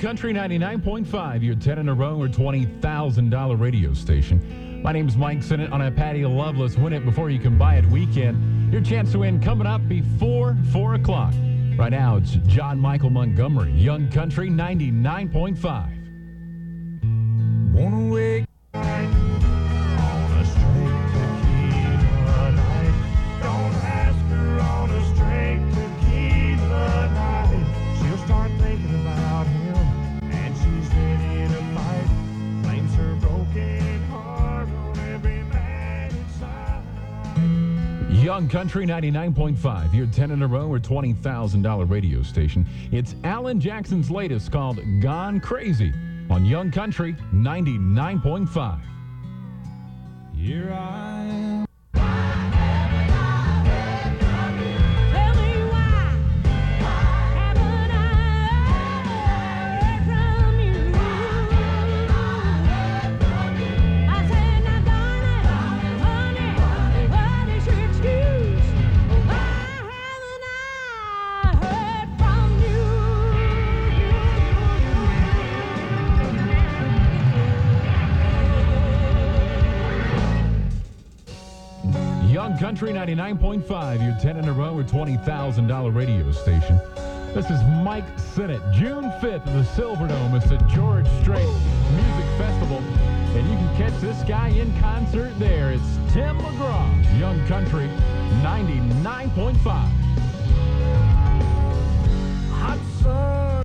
Country 99.5, your 10 in a row or $20,000 radio station. My name's Mike Sinnott on a Patty Loveless Win It Before You Can Buy It weekend. Your chance to win coming up before 4 o'clock. Right now, it's John Michael Montgomery, Young Country 99.5. Wanna wake on a straight tequila night. Don't ask her on a straight tequila night. She'll start thinking about him, and she's ready to fight. Blames her broken heart on every man inside. Young Country 99.5, your 10 in a row or $20,000 radio station. It's Alan Jackson's latest called Gone Crazy on Young Country 99.5. Here I am. Tell me why haven't I heard from you? I said, now darling, honey, what is your excuse? Why haven't I heard from you? Young Country 99.5, your 10 in a row or $20,000 radio station. This is Mike Sinnott, June 5th, the Silverdome. It's the George Strait Music Festival, and you can catch this guy in concert there. It's Tim McGraw, Young Country 99.5. Hot sun.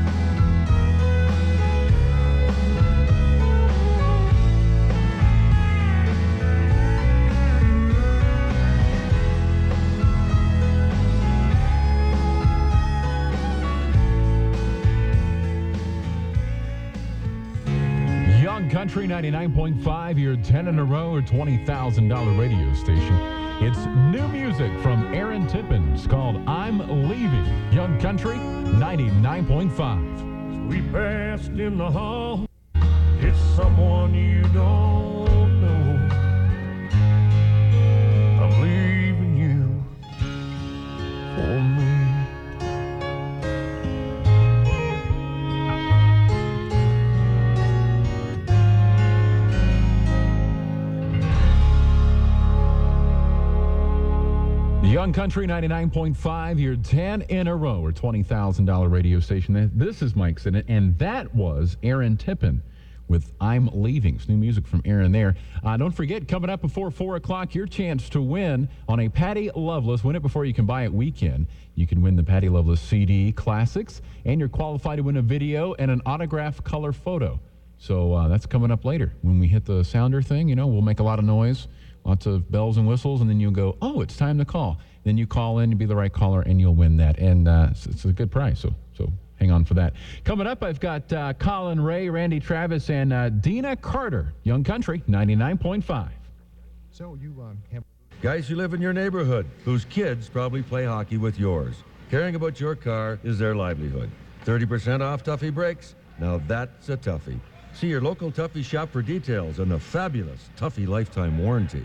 Young Country 99.5, your 10 in a row or $20,000 radio station. It's new music from Aaron Tippin. It's called I'm Leaving. Young Country 99.5. We passed in the hall. It's someone you don't know. I'm leaving you for me. Young Country 99.5, your 10 in a row or $20,000 radio station. This is Mike Sinnott, and that was Aaron Tippin with I'm Leaving. It's new music from Aaron there. Don't forget, coming up before 4 o'clock, your chance to win on a Patty Loveless Win It Before You Can Buy It weekend. You can win the Patty Loveless CD Classics, and you're qualified to win a video and an autographed color photo. So that's coming up later. When we hit the sounder thing, you know, we'll make a lot of noise. Lots of bells and whistles, and then you'll go, oh, it's time to call. Then you call in, you be the right caller, and you'll win that. And it's a good prize, so hang on for that. Coming up, I've got Colin Ray, Randy Travis, and Dina Carter, Young Country 99.5. So you have... Guys who live in your neighborhood, whose kids probably play hockey with yours. Caring about your car is their livelihood. 30% off Tuffy brakes? Now that's a toughie. See your local Tuffy shop for details on the fabulous Tuffy lifetime warranty.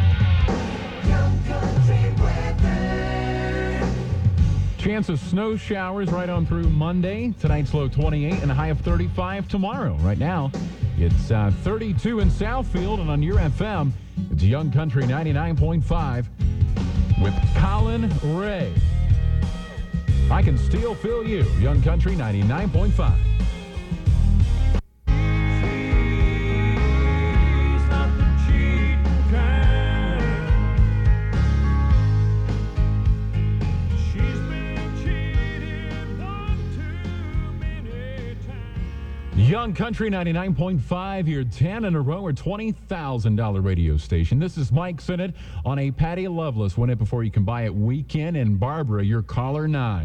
Chance of snow showers right on through Monday. Tonight's low 28 and a high of 35 tomorrow. Right now, it's 32 in Southfield, and on your FM, it's Young Country 99.5 with Colin Ray. I Can Still Feel You, Young Country 99.5. Young Country 99.5, your 10 in a row or $20,000 radio station. This is Mike Sinnott on a Patty Loveless Win It Before You Can Buy It weekend. And Barbara, your caller 9.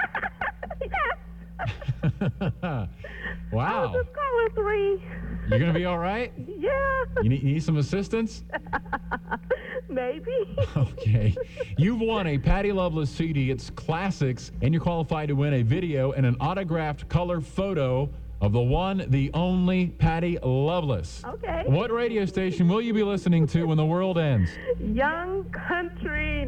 Wow. Just caller 3. You're going to be all right? Yeah. You need some assistance? Maybe. Okay. You've won a Patty Loveless CD. It's classics, and you're qualified to win a video and an autographed color photo of the one, the only Patty Loveless. Okay. What radio station will you be listening to when the world ends? Young Country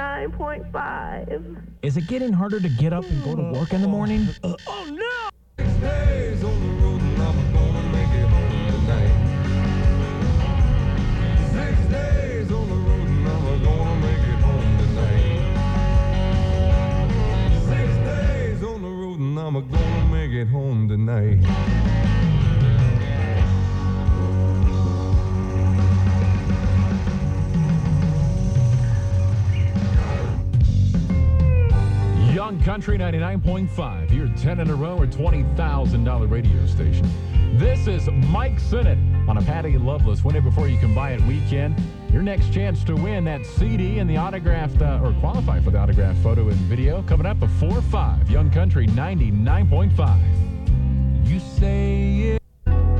99.5. Is it getting harder to get up and go to work in the morning? Oh, no! days on the road and I'm gonna make it home tonight. 6 days on the road and I'm gonna make it home tonight. 6 days on the road and I'm gonna make it home tonight. Young Country 99.5, your 10 in a row or $20,000 radio station. This is Mike Sinnott on a Patty Loveless Win It Before You Can Buy It weekend. Your next chance to win that CD and the autographed, or qualify for the autographed photo and video coming up before 5. Young Country 99.5. You say it.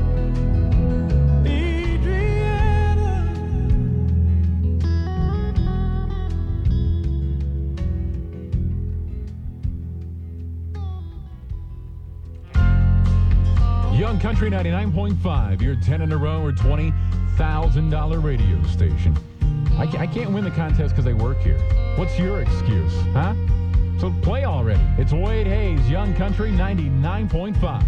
Young Country 99.5, your 10 in a row or $20,000 radio station. I can't win the contest because I work here. What's your excuse, huh? So play already. It's Wade Hayes, Young Country 99.5.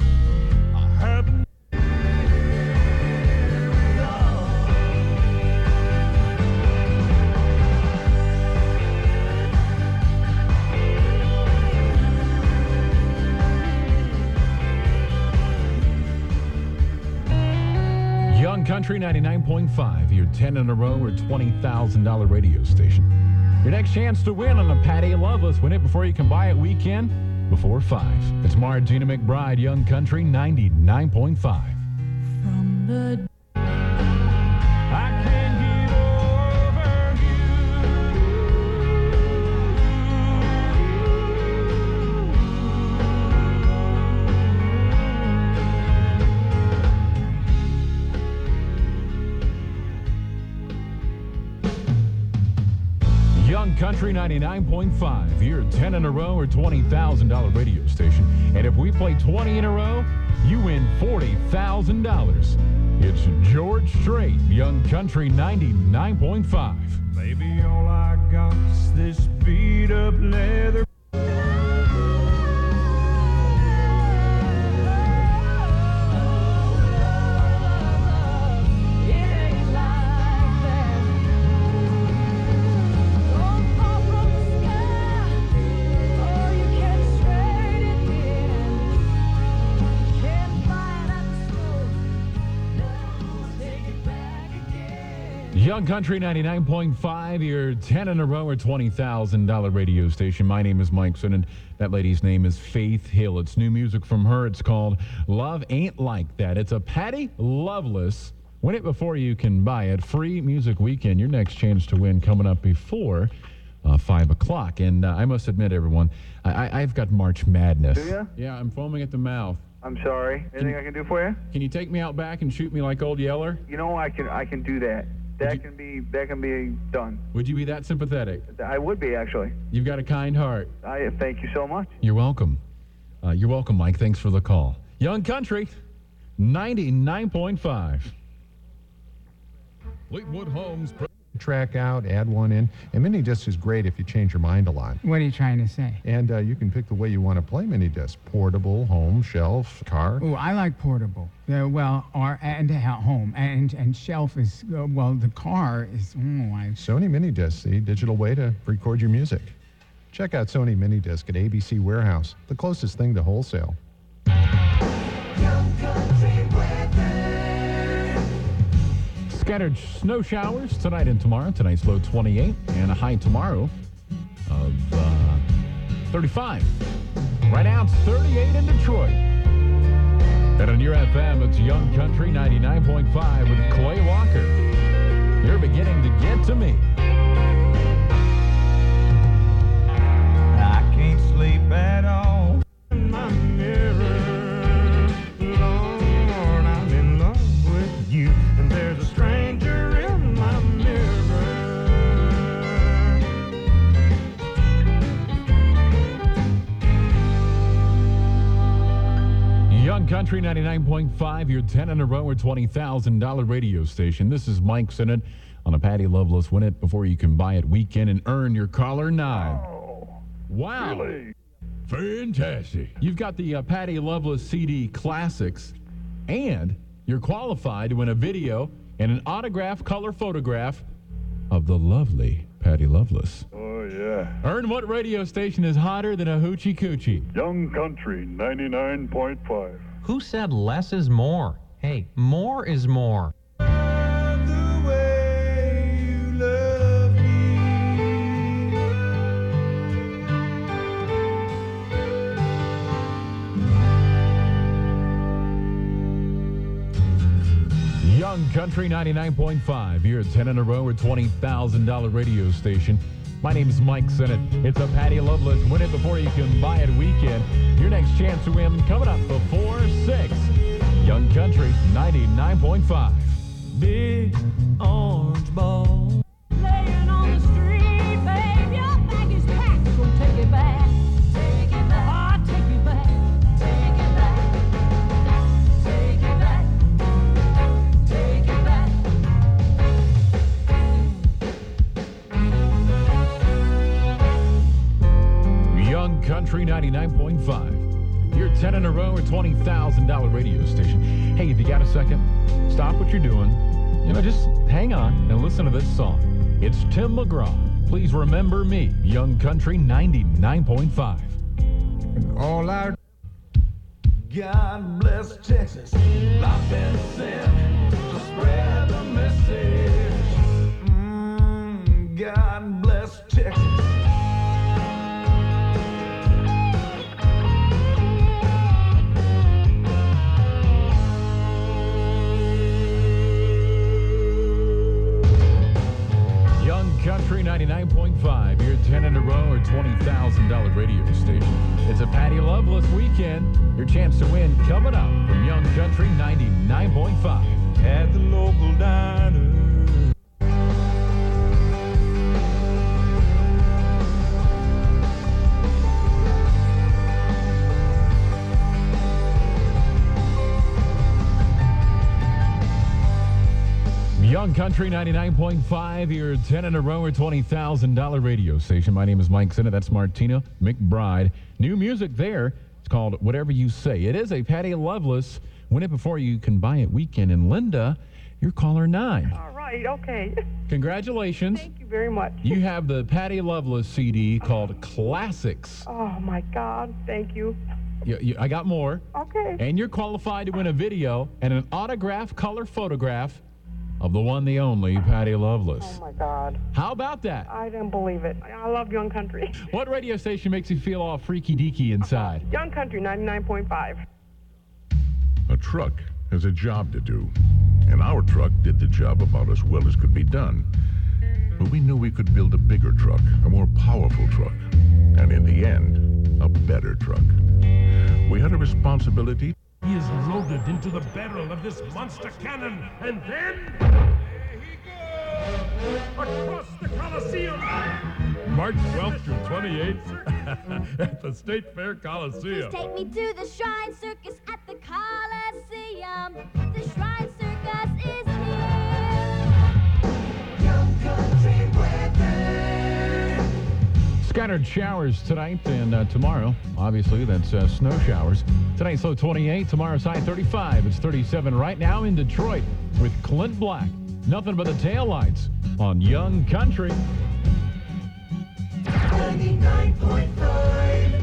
Young Country 99.5, your 10 in a row or $20,000 radio station. Your next chance to win on the Patty Loveless Win It Before You Can Buy It weekend before 5. It's Margina McBride, Young Country 99.5. From the I can't get over Young Country 99.5, your 10 in a row or $20,000 radio station. And if we play 20 in a row, you win $40,000. It's George Strait, Young Country 99.5. Baby, all I got's this beat up leather. It ain't like that. Don't fall from the sky, or you can straight it in. Can't buy it at the store. No, take it back again. Young Country 99.5, your 10 in a row or $20,000 radio station. My name is Mike Sinnott. That lady's name is Faith Hill. It's new music from her. It's called Love Ain't Like That. It's a Patty Loveless Win It Before You Can Buy It free music weekend. Your next chance to win coming up before 5 o'clock. And I must admit, everyone, I've got March Madness. Do ya? Yeah, I'm foaming at the mouth. I'm sorry. Anything I can do for you? Can you take me out back and shoot me like Old Yeller? You know, I can do that. That can be done. Would you be that sympathetic? I would be, actually. You've got a kind heart. I thank you so much. You're welcome. You're welcome, Mike. Thanks for the call. Young Country, 99.5. Fleetwood Homes. Track out, add one in. And mini disc is great if you change your mind a lot. What are you trying to say? And you can pick the way you want to play mini disc. Portable, home, shelf, car. Oh, I like portable. And home. And shelf is, the car is, Sony mini disc, the digital way to record your music. Check out Sony mini disc at ABC Warehouse, the closest thing to wholesale. Scattered snow showers tonight and tomorrow. Tonight's low 28 and a high tomorrow of 35. Right now it's 38 in Detroit. And on your FM, it's Young Country 99.5 with Clay Walker. You're beginning to get to me. I can't sleep at all. In my mirror, Lord, I'm in love with you, and there's a stranger in my mirror. Young Country 99.5, your 10 in a row or $20,000 radio station. This is Mike Sinnott on a Patty Loveless Win It Before You Can Buy It weekend and earn your caller 9. Oh, Wow. really? Fantastic. You've got the Patty Loveless CD Classics, and you're qualified to win a video and an autographed color photograph of the lovely Patty Loveless. Oh, yeah. Earn what radio station is hotter than a hoochie coochie? Young Country 99.5. Who said less is more? Hey, more is more. Young Country 99.5. You're at 10 in a row or $20,000 radio station. My name is Mike Sennett. It's a Patty Loveless Win It Before You Can Buy It weekend. Your next chance to win coming up before 6. Young Country 99.5. Big orange ball. Laying on the street, babe, your bag is packed. So take it back. Take it back. Oh, take it back. Take it back. Take it back. Take it back. Young Country 99.5. You're 10 in a row or $20,000 radio station. Hey, if you got a second, stop what you're doing. Just hang on and listen to this song. It's Tim McGraw. Please remember me. Young Country 99.5. All our God bless Texas. I've been sent to spread the message. God bless Texas. Young Country 99.5. You're 10 in a row or $20,000 radio station. It's a Patty Loveless weekend. Your chance to win coming up from Young Country 99.5. At the local diner. Young Country 99.5, your 10 in a row or $20,000 radio station. My name is Mike Sennett. That's Martina McBride. New music there. It's called Whatever You Say. It is a Patty Loveless Win It Before You Can Buy It weekend. And Linda, you're caller 9. All right, okay. Congratulations. Thank you very much. You have the Patty Loveless CD called Classics. Oh, my God. Thank you. I got more. Okay. And you're qualified to win a video and an autographed color photograph of the one, the only, Patty Loveless. Oh, my God. How about that? I didn't believe it. I love Young Country. What radio station makes you feel all freaky-deaky inside? Young Country 99.5. A truck has a job to do, and our truck did the job about as well as could be done. But we knew we could build a bigger truck, a more powerful truck, and in the end, a better truck. We had a responsibility. He is loaded into the barrel of this monster cannon, and then there he goes across the Coliseum. March 12th through 28th at the State Fair Coliseum. Take me to the Shrine Circus at the Coliseum. The Shrine Circus is here. Young Country weather. Scattered showers tonight and tomorrow. Obviously, that's snow showers. Tonight's low 28, tomorrow's high 35. It's 37 right now in Detroit with Clint Black. Nothing but the taillights on Young Country. 99.5.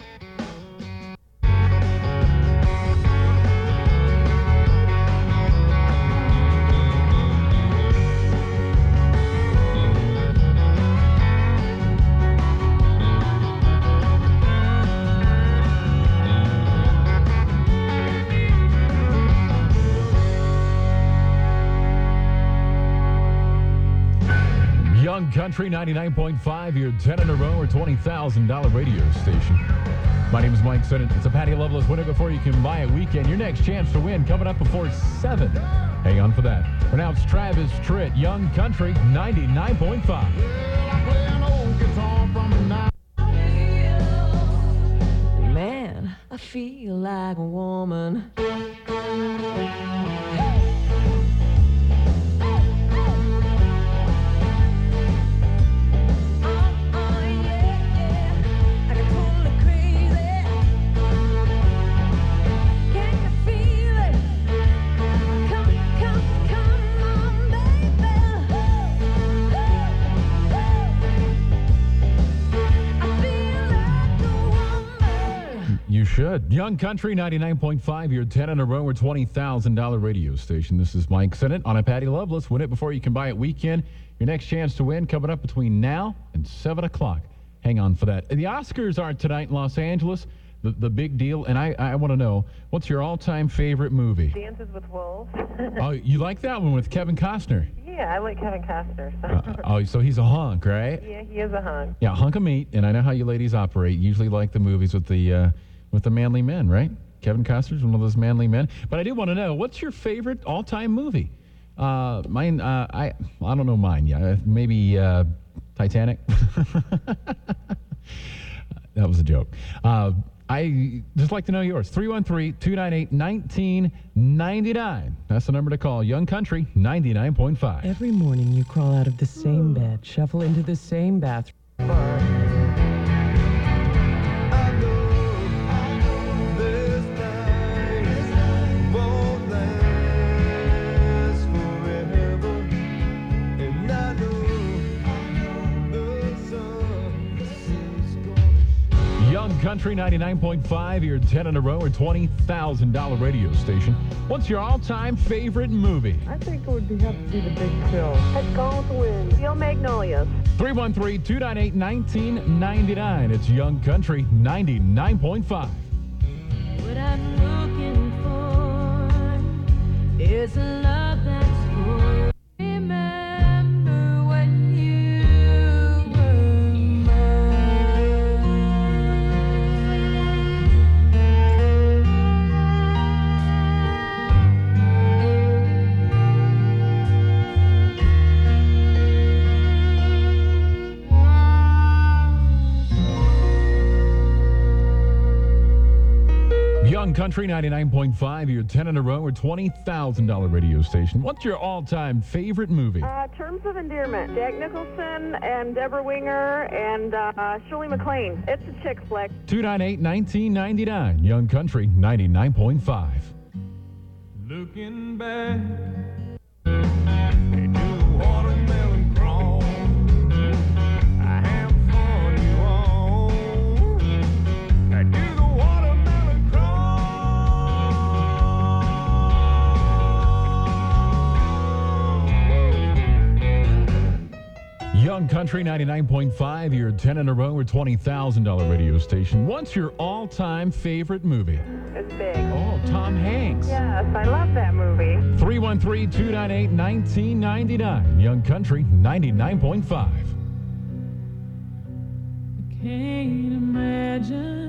Young Country 99.5, your 10 in a row or $20,000 radio station. My name is Mike Sennett. It's a Patty Loveless Win It Before You Can Buy It weekend. Your next chance to win coming up before 7. Hang on for that. For now, it's Travis Tritt, Young Country 99.5. Man, I feel like a woman. I can totally crazy. Good. Young Country 99.5, your 10 in a row or $20,000 radio station. This is Mike Sennett on a Patty Loveless. Win it before you can buy it weekend. Your next chance to win coming up between now and 7 o'clock. Hang on for that. The Oscars are tonight in Los Angeles. The big deal. And I want to know, what's your all-time favorite movie? Dances with Wolves. Oh, you like that one with Kevin Costner? Yeah, I like Kevin Costner. So he's a hunk, right? Yeah, he is a hunk. Yeah, hunk of meat. And I know how you ladies operate. You usually like the movies with the manly men, right? Kevin Costner's one of those manly men. But I do want to know, what's your favorite all-time movie? Mine, I don't know mine. Yeah, maybe Titanic. That was a joke. I just like to know yours. 313-298-1999. That's the number to call. Young Country 99.5. Every morning you crawl out of the same bed, shuffle into the same bathroom. Young Country 99.5, your 10 in a row or $20,000 radio station. What's your all-time favorite movie? I think it would have to be The Big Chill. It's Gone with the Wind. Steel Magnolias. 313-298-1999. It's Young Country 99.5. What I'm looking for is a love that's full. Remember when you were Young Country 99.5, your 10 in a row or $20,000 radio station. What's your all-time favorite movie? Terms of Endearment. Jack Nicholson and Deborah Winger and Shirley MacLaine. It's a chick flick. 298-1999. Young Country 99.5. Looking back into the watermelon crawl, I have fun you all. I do the watermelon crawl. Young Country 99.5, your 10 in a row or $20,000 radio station. What's your all-time favorite movie? It's big. Oh, Tom Hanks. Yes, I love that movie. 313-298-1999. Young Country 99.5. Can't imagine.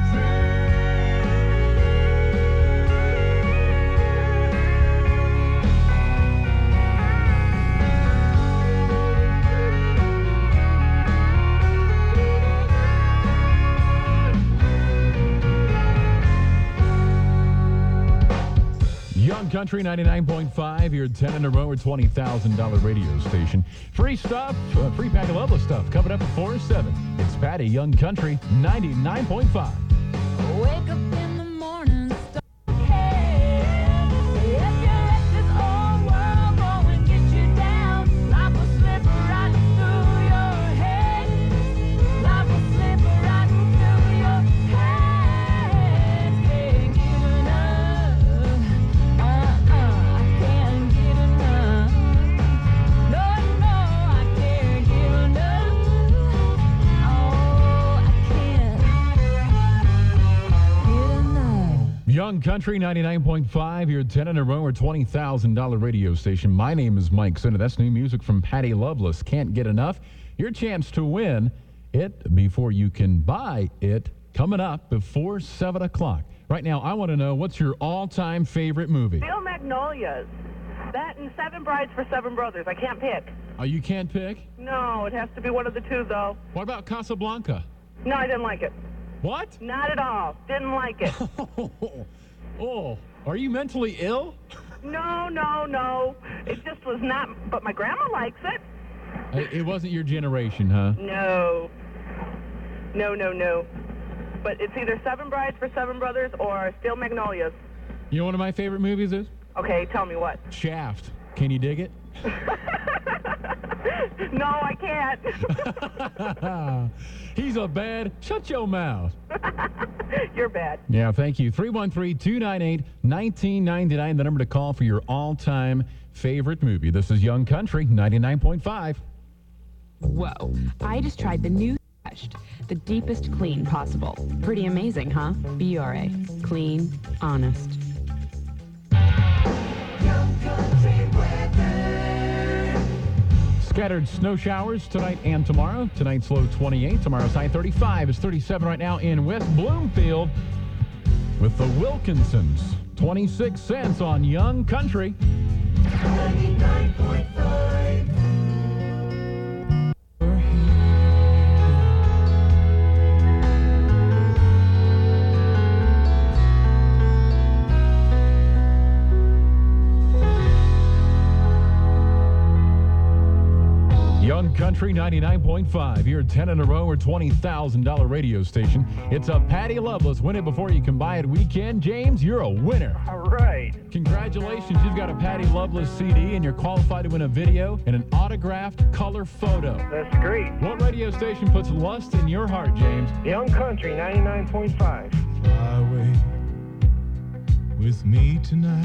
Young Country 99.5, your 10 in a row or $20,000 radio station. Free stuff, free pack of Loveless stuff coming up at 4 or 7. It's Patty, Young Country 99.5. Wake up in the morning, start hey, if you let this old world go and get you down, life will slip right through your head. Life will slip right through your hands. Can't get enough. I can't get enough. No, I can't get enough. Oh, I can't get enough. Young Country 99.5, your 10 in a row or $20,000 radio station. My name is Mike Sennett. That's new music from Patty Loveless. Can't get enough. Your chance to win it before you can buy it coming up before 7 o'clock. Right now, I want to know, what's your all-time favorite movie? Steel Magnolias. That and Seven Brides for Seven Brothers. I can't pick. Oh, you can't pick? No, it has to be one of the two, though. What about Casablanca? No, I didn't like it. What? Not at all. Didn't like it. Oh, are you mentally ill? No. It just was not. But my grandma likes it. It wasn't your generation, huh? No. But it's either Seven Brides for Seven Brothers or Steel Magnolias. You know what one of my favorite movies is? Okay, tell me what. Shaft. Can you dig it? No, I can't. He's a bad. Shut your mouth. You're bad. Yeah, thank you. 313-298-1999, the number to call for your all-time favorite movie. This is Young Country, 99.5. Whoa. I just tried the new Refreshed, the deepest clean possible. Pretty amazing, huh? BRA. Clean, honest. Scattered snow showers tonight and tomorrow. Tonight's low 28. Tomorrow's high 35. It's 37 right now in West Bloomfield with the Wilkinsons. 26 cents on Young Country. 99.5. Young Country 99.5. You're 10 in a row or $20,000 radio station. It's a Patty Loveless Win It Before You Can Buy It weekend. James, you're a winner. All right. Congratulations. You've got a Patty Loveless CD and you're qualified to win a video and an autographed color photo. That's great. What radio station puts lust in your heart, James? Young Country 99.5. Fly away with me tonight.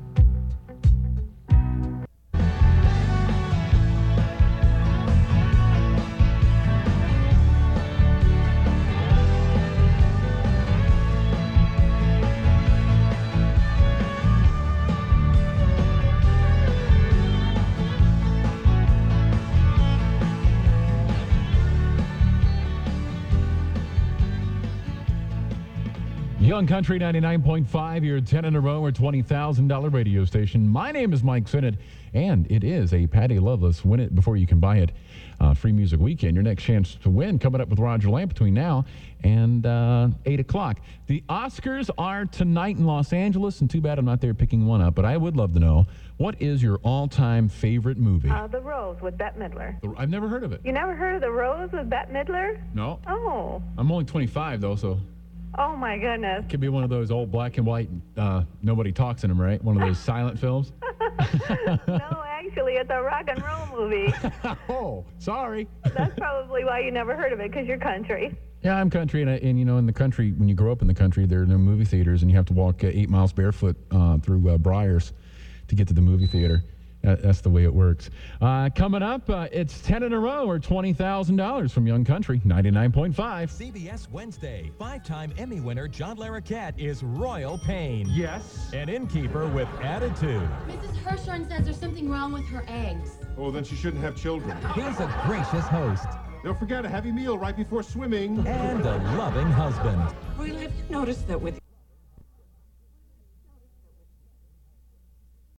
Young Country 99.5, your 10 in a row or $20,000 radio station. My name is Mike Sinnott, and it is a Patty Loveless Win It Before You Can Buy It free music weekend. Your next chance to win coming up with Roger Lamp between now and 8 o'clock. The Oscars are tonight in Los Angeles, and too bad I'm not there picking one up, but I would love to know, what is your all-time favorite movie? The Rose with Bette Midler. I've never heard of it. You never heard of The Rose with Bette Midler? No. Oh. I'm only 25, though, so... Oh, my goodness. Could be one of those old black and white, nobody talks in them, right? One of those silent films. No, actually, it's a rock and roll movie. Oh, sorry. That's probably why you never heard of it, because you're country. Yeah, I'm country, and you know, in the country, when you grow up in the country, there are no movie theaters, and you have to walk 8 miles barefoot through briars to get to the movie theater. That's the way it works. Coming up, it's 10 in a row or $20,000 from Young Country, 99.5. CBS Wednesday, 5-time Emmy winner John Larroquette is Royal Pain. Yes. An innkeeper with attitude. Mrs. Hirschhorn says there's something wrong with her eggs. Oh, then she shouldn't have children. He's a gracious host. Don't forget a heavy meal right before swimming. And a loving husband. Well, have you noticed that with